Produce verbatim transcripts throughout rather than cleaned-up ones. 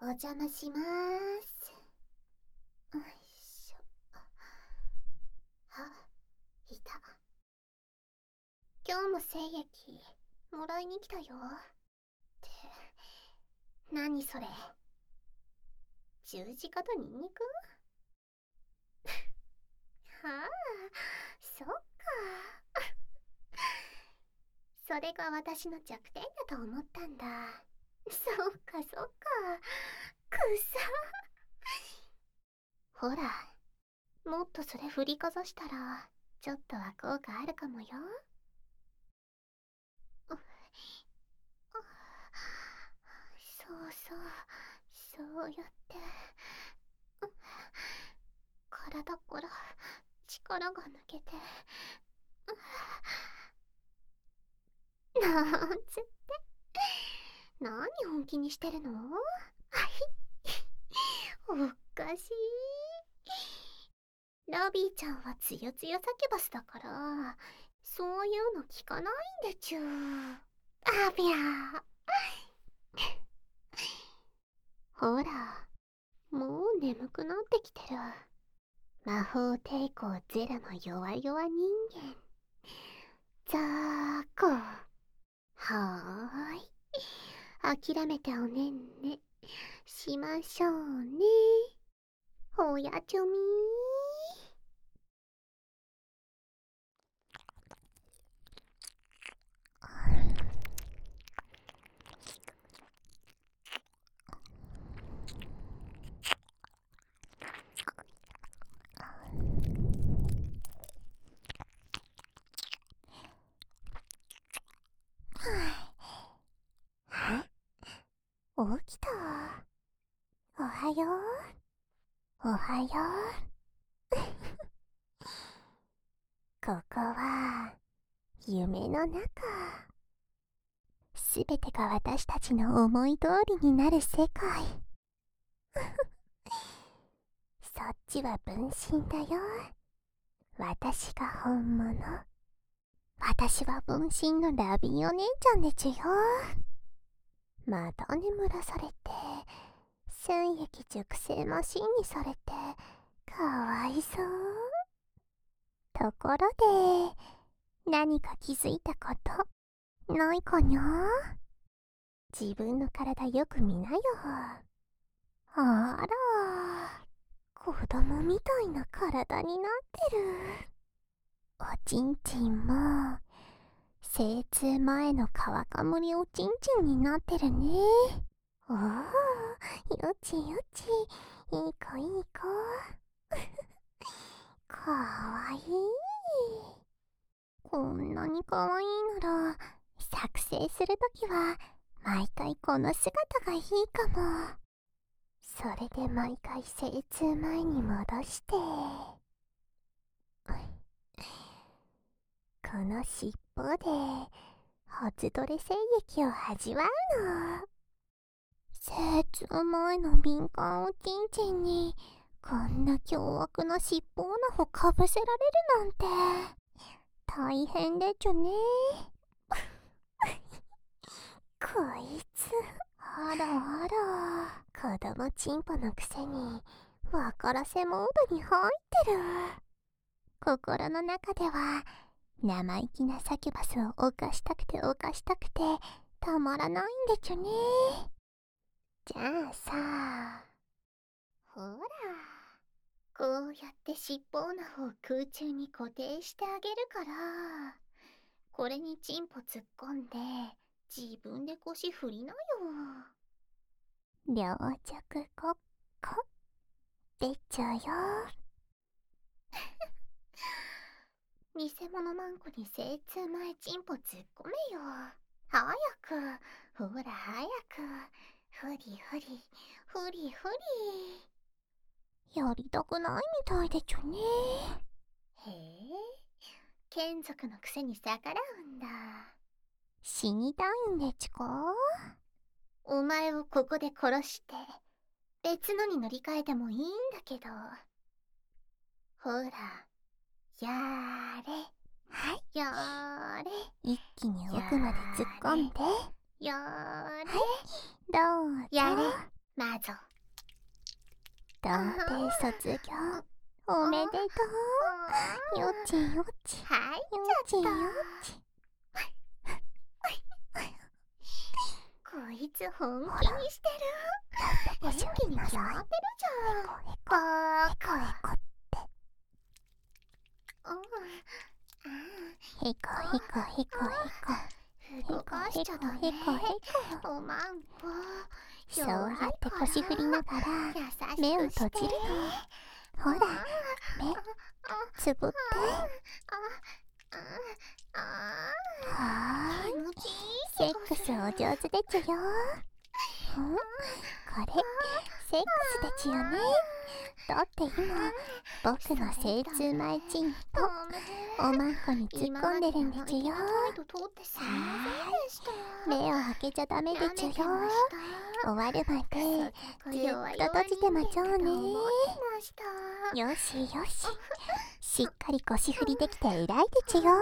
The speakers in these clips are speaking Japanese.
お邪魔しまーす。よいしょ。あ、いた。今日も精液もらいに来たよ。って何それ、十字架とニンニク？はあ、そっか。それが私の弱点だと思ったんだ。そっかそっか。くさ。ほら、もっとそれ振りかざしたらちょっとは効果あるかもよ。そうそう、そうやって体から力が抜けて、なんつって何本気にしてるの？はいおかしい。ラビーちゃんはつよつよサキュバスだからそういうの聞かないんでちゅ。あびゃー。ほら、もう眠くなってきてる。魔法抵抗ゼロの弱々人間ザーコ。はーい、諦めておねんねしましょうね。おやちょみー。起きた。おはよう。おはよう。ここは夢の中。すべてが私たちの思い通りになる世界。そっちは分身だよ。私が本物。私は分身のラビーお姉ちゃんでちゅよ。また眠らされて精液熟成マシンにされてかわいそう。ところで何か気づいたことないかにゃ？自分の体よく見なよ。あら、子供みたいな体になってる。おちんちんも精通前の皮かむりおちんちんになってるね。おー、よちよち、いい子いい子。かわいい。こんなにかわいいなら作成するときは毎回この姿がいいかも。それで毎回精通前に戻してこの尻尾で初トレ精液を味わうの。精通前の敏感おちんちんにこんな凶悪な尻尾オナホかぶせられるなんて大変でちゅね。こいつ、あらあら、子供チンポのくせにわからせモードに入ってる。心の中では生意気なサキュバスを犯したくて犯したくてたまらないんでちゅね。じゃあさ、ほら、こうやって尻尾の方を空中に固定してあげるから、これにチンポ突っ込んで自分で腰振りなよ。両着ごっこでちゅよ。偽物マンコに精通前チンポ突っ込めよ。早く、ほら早く、ふりふりふりふり。やりたくないみたいでちゅね。へえ、眷属のくせに逆らうんだ。死にたいんでちゅか？お前をここで殺して別のに乗り換えてもいいんだけど。ほら、やーれ。はい。やーれ。一気に奥まで突っ込んで。やーれ。はい、どうぞ。やれ。 まぞ。童貞卒業おめでとう。よちよち。はい、よちよち。こいつ本気にしてる。演技に決まってるじゃん。バーカ。へこへこへこへこ。動かしちゃダメ。おまんこ。そうやって腰振りながら目を閉じるの。ほら、目つぶって。はーい、セックスお上手でちゅよ。ん？これセックスでちゅよね。だって今僕の精通前チンポおまんこに突っ込んでるんでちゅよ。目を開けちゃダメでちゅよ。終わるまでずっと閉じてまちょうね。よしよし、しっかり腰振りできて偉いでちゅよ。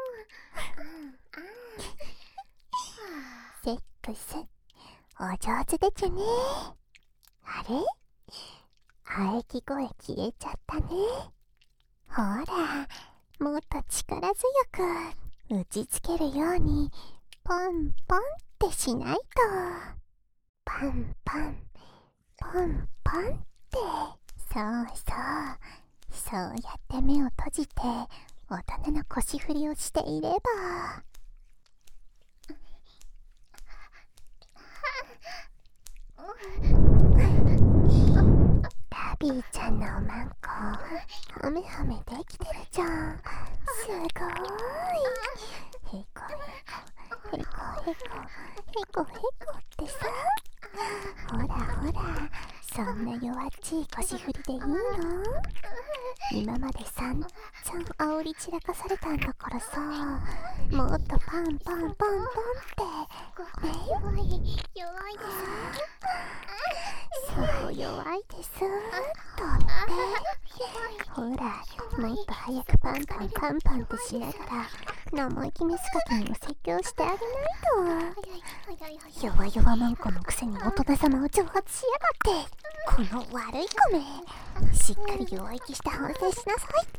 セックスお上手でちゅね。あれ？喘ぎ声消えちゃったね。ほら、もっと力強く打ちつけるようにポンポンってしないと。パンパンポンポンって。そうそう、そうやって目を閉じて大人の腰振りをしていれば。ラビーちゃんのおまんこほめほめできてるじゃん。すごーい。へこへこへこへこへこへこってさ。ほらほら、そんな弱っちい腰振りでいいの？今まで散々煽り散らかされたんだからさ、もっとパンパンパンパンって。弱い弱いです。そう弱いです。とってほら、もっと早くパンパンパンパンってしながら生意気メスカキにも説教してあげないと。弱々マンコのくせに大人様を挑発しやがって。この悪い子め、しっかり弱気して反省しなさいって。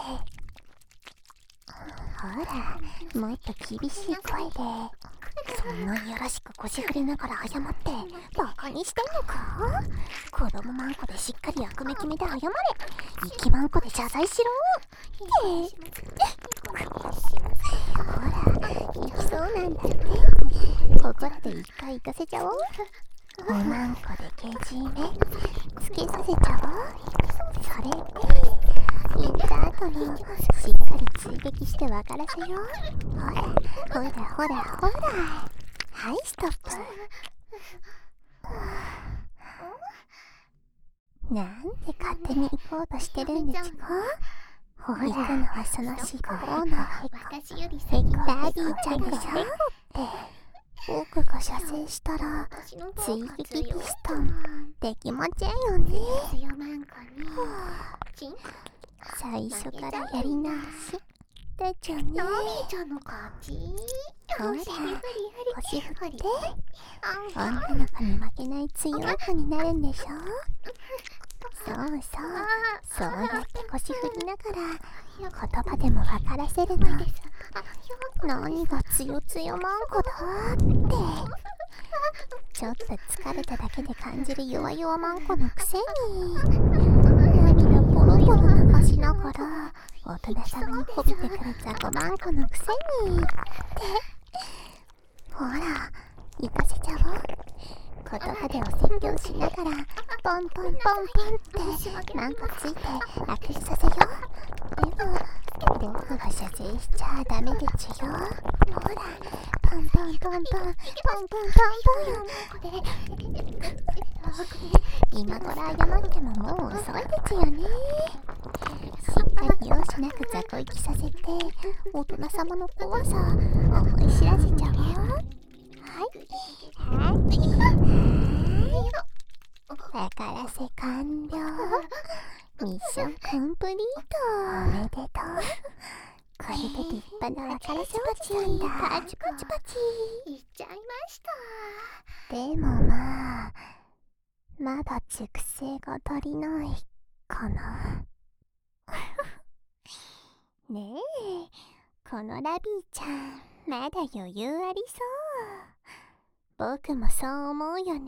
ほら、もっと厳しい声で。そんないやらしく腰振りながら謝ってバカにしてんのか？子供マンコでしっかり役目決めて謝れ。生きマンコで謝罪しろってほら、行きそうなんだって。ここらで一回行かせちゃおう。おまんこでけじめつけさせちゃおう。それで行った後のしっかり追撃して分からせよう。ほらほらほらほら。はい、ストップ。なんで勝手に行こうとしてるんですか？ほら、行くのはその尻尾のへこへこラビーちゃんでしょって。僕が射精したら追撃ピストンできませんよね。最初からやり直しだっちゃね。ラビーちゃんの勝ち。ほら、腰振って女の子に負けない強い子になるんでしょ。そうそう、そうやって腰振りながら言葉でも分からせるの。何がつよつよマンコだって。ちょっと疲れただけで感じる弱々マンコのくせに涙ボロボロ流しながら大人様に媚びてくる雑魚マンコのくせにってほら、行かせちゃおう。言葉でお説教しながらポンポンポンポンってマンコついて握手させよう。でも僕が射精しちゃダメでちゅよ。ほら、ポンポンポンポンポンポンポンポン。今頃謝ってももう遅いでちゅよね。しっかり容赦なく雑魚行きさせて大人様の怖さ思い知らせちゃおう。はいはい分からせ完了。ミッションコンプリート。おめでとう。これで立派な別れパチなんだ。パチパチパチいっちゃいました。でもまあまだ熟成が足りないかな。ねえ、このラビーちゃんまだ余裕ありそう。僕もそう思うよね。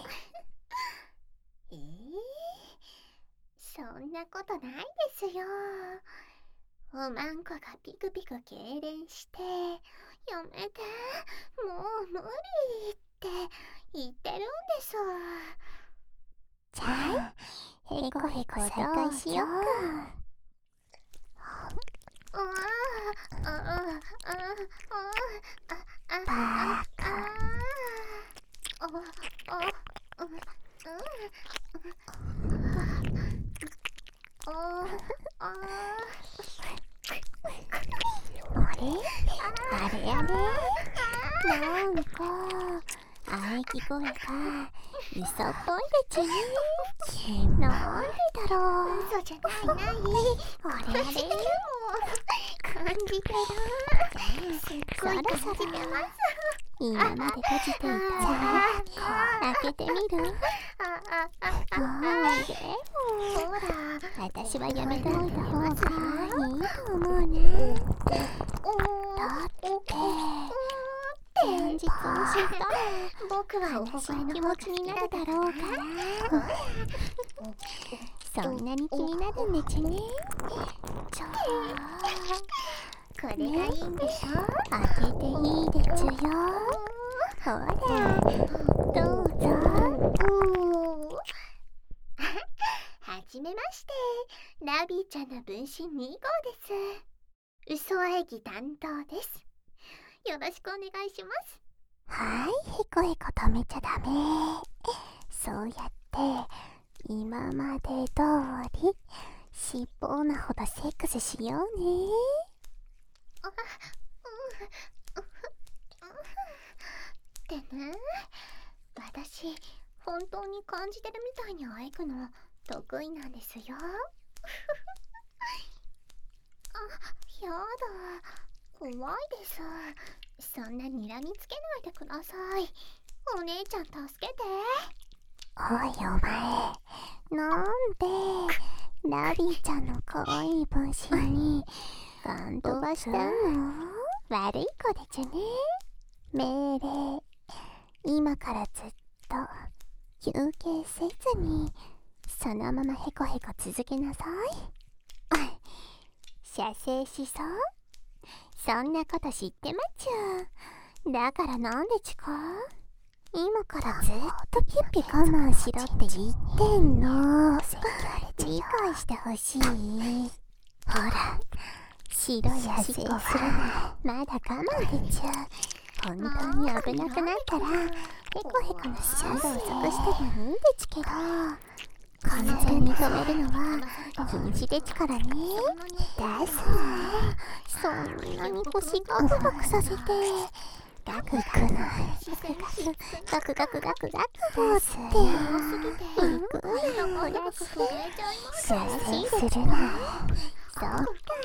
えー、そんなことないですよ。おまんこがピクピク痙攣してやめて、もう無理って言ってるんです。じゃあへこへこ再開しようか。ああああああバカ。ああああれあれあれ、なんか喘ぎ声が嘘っぽいでちゅね。なんでだろう。嘘じゃないない。あれあれ、感じてる。すっごい感じてます。今まで閉じていたら開けてみる？もうでも私はやめておいた方がいいと思うね。だって現実に知ったら僕は私の気持ちになるだろうから。そんなに気になるんでちゅね。じゃあこれがいいんでしょ。開けていいでちゅよ。ほらどうぞ。はじめまして、ラビーちゃんの分身に号です。嘘演技担当です。よろしくお願いします。はい、へこへこ止めちゃダメ。そうやって今まで通りしっぽなほどセックスしようね。あ、うん、ってね、私本当に感じてるみたいにあえくの得意なんですよ。あ、やだ、怖いです。そんな睨みつけないでください。お姉ちゃん助けて。おいお前、なんでラビーちゃんの可愛い分身にガン飛ばしたの？悪い子でちゅね。命令、今からずっと休憩せずにそのままへこへこ続けなさい。射精しそう？そんなこと知ってまっちゅ。だからなんでちか？今からずっとピュッピュ我慢しろって言ってんの。理解してほしい。ほら、白い足こすらない。まだ我慢でちゅ。本当に危なくなったらへこへこのスピードを遅くしてもいいんでちけど、完全に止めるのは禁止でちからね。ですね。そんなに腰ガクガクさせてガクガクガクガクガクガクガクってゆっくりほらして射精するの。そうか、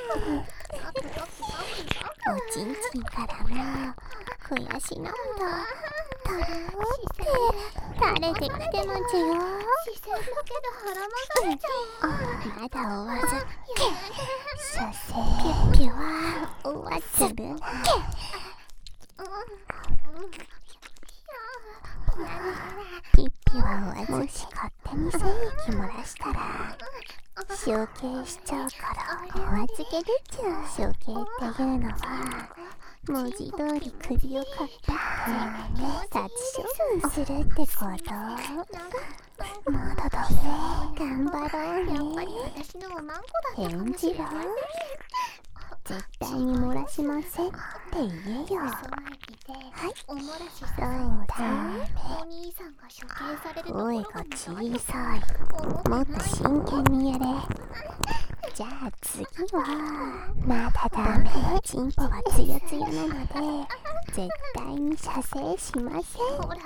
おちんちんからも悔し涙たろって垂れてきてまちゅよ。視線だけで腹まがれちゃう。あ、まだ終わずっけ。射精ピュッピュは終わずっけ。ピッピは終わず、もし勝手に精液漏らしたら処刑しちゃうからお預けでちゅ。処刑っていうのは文字通り首をかっぱって殺処分するってこと。まだだね。頑張ろうね。返事は絶対に漏らしませんって言えよ。はい、そうだね。声が小さい。もっと真剣にやれ。じゃあ次はまだダメ。チンポはツヤツヤなので絶対に射精しません。どうぞ。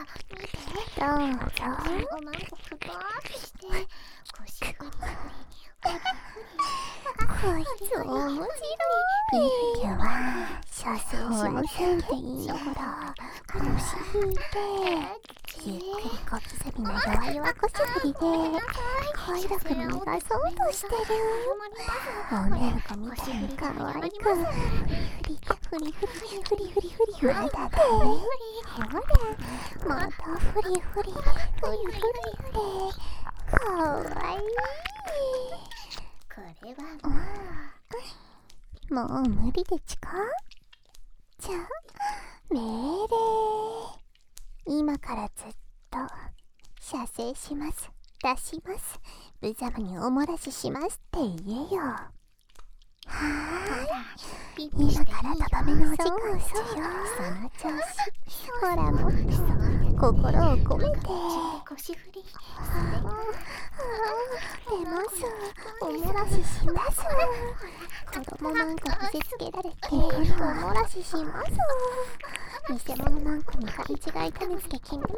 こいつ面白い。ピッピュは射精しませんって言いながら腰引いてゆっくり小刻みな弱々こし振りで快楽に逃がそうとしてる。女の子みたいに可愛くフリフリフリフリフリフリフリフリまだだね。ほらまたフリフリフリフリってかわいい。これはもうもう無理でちか。じゃあ命令。今からずっと射精します、出します、無様におもらししますって言えよ。はーい、今からとどめのお時間ですよ。その調子。ほらもっと心を込めて。出ます、おもらしします。子供なんか見せつけられておもらしします。偽物なんかに勘違い種付け決めます。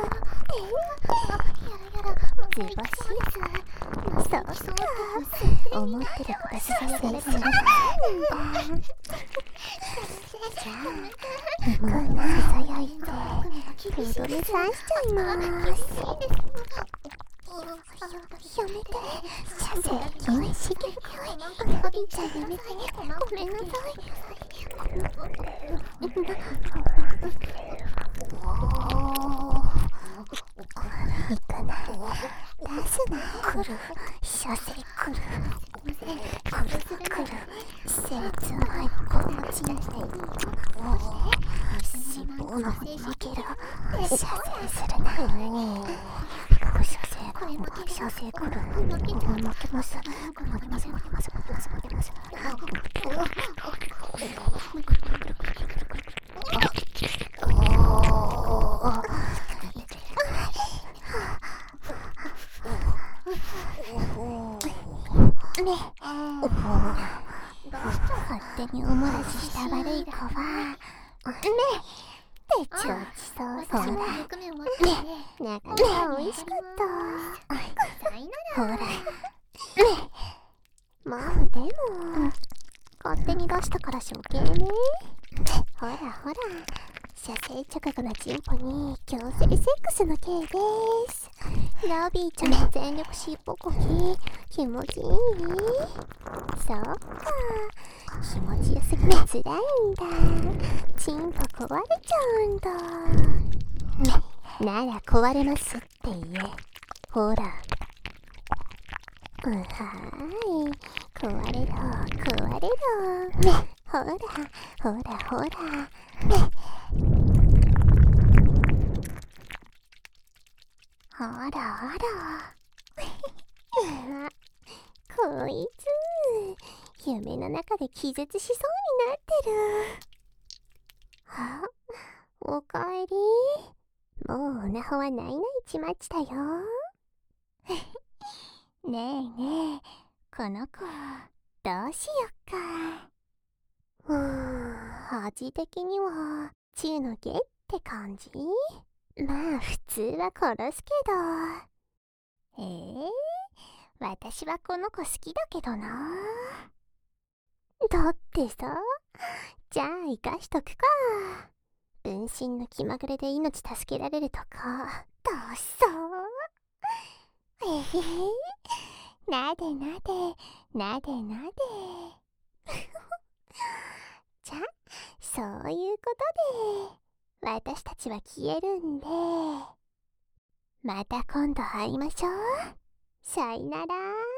図星。そうか、思ってることさせするんだ。じゃあ今のささやいてフードに刺しちゃいます。やめて、射精禁止。おびちゃんやめて、ごめんなさい。行くな、出すな。来る、射精来る。来る来る、精通前に子持ちにしていい。脂肪の方に負ける。射精するな。射精、射精来る。負けます。負けます、負けます、負けます、負けます、負けます。ねえ、勝手におもらしした悪い子はねえ、てちょうちそうそうだ。ねえ、なかなかおいしかった。ほらねえ、まあでも勝手に出したから処刑ね。ほらほら、射精直後のチンポに強制セックスの刑です。ラビーちゃんの全力尻尾こぎ気持ちいい？そうか、気持ちよすぎてつらいんだ。チンポ壊れちゃうんだ。ね、なら壊れますって言え。ほら、うはーい、壊れろ壊れろ。ね、ほらほらほらね。ほらほらこいつ夢の中で気絶しそうになってる。あ、おかえり。もうおなほはないないちまっちだよ。ねえねえ、この子どうしよっか。うーん、味的には中の下って感じ。まあ普通は殺すけど。えー、私はこの子好きだけどな。だってさ、じゃあ生かしとくか。分身の気まぐれで命助けられるとかどうしそう。えへへ、なでなでなでなで。じゃあそういうことで私たちは消えるんで、また今度会いましょう。さよなら。